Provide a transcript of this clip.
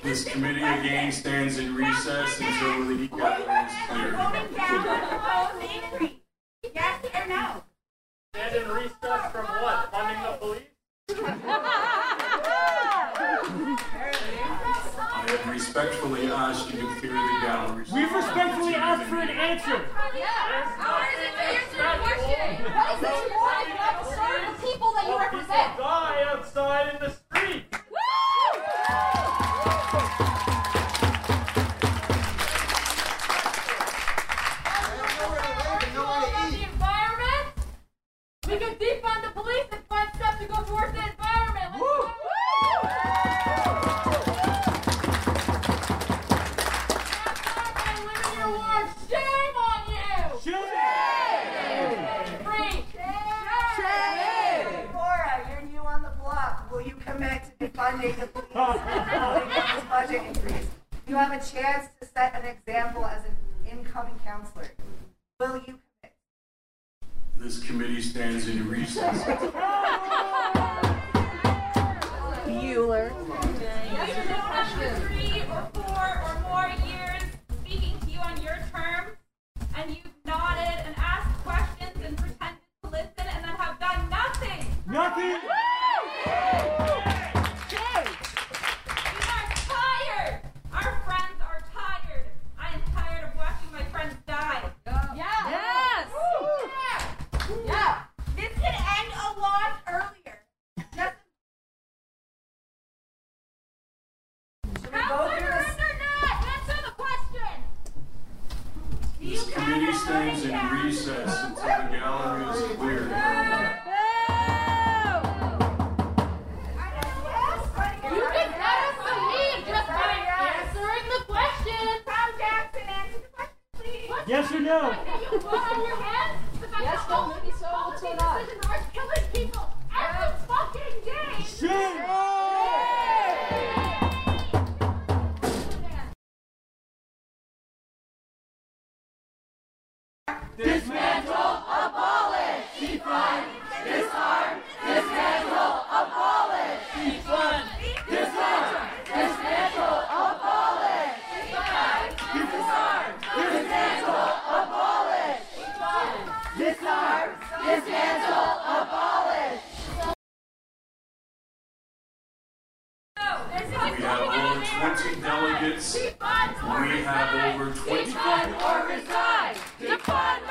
This committee again stands in recess until the gathering is clear. Voting down the proposed increase. Yes or no? Stand in recess from what? Funding the police? I have respectfully asked you to clear the gallery. We've respectfully asked for an answer. How is it to answer the question? What is this more than ever serve the people that you represent? People die outside in the street. We can defund the police and find steps to go towards the environment. Living your life. Shame on you! Shame! Free! Cora, you're new on the block. Will you commit to defunding the police and voting on this budget increase? You have a chance to set an example as an incoming counselor. Will you commit? This committee stands in recess. Bueller. You've been on for 3 or 4 or more years, speaking to you on your terms, and you've nodded and asked questions and pretended to listen and then have done nothing. Nothing. You are tired. Our friends are tired. I am tired of watching my friends die. Yes! Yeah. This could end a lot earlier. Just should we go Counselor through this? or not? Answer the question. This committee stands in recess until the gallery is clear. You can ask me just by answering the question. Tom Jackson, answer the question, please. Yes or no? You put on your hands? Yes, no, maybe so, what's going on? Decisions are killing people every fucking day. Shame! Dismantle, abolish, defund, disarm, dismantle, abolish, defund, disarm, dismantle, abolish, defund, disarm, dismantle, abolish, defund, disarm, dismantle, abolish. We have over 20 delegates. We have over 20 Defund or resign. Defund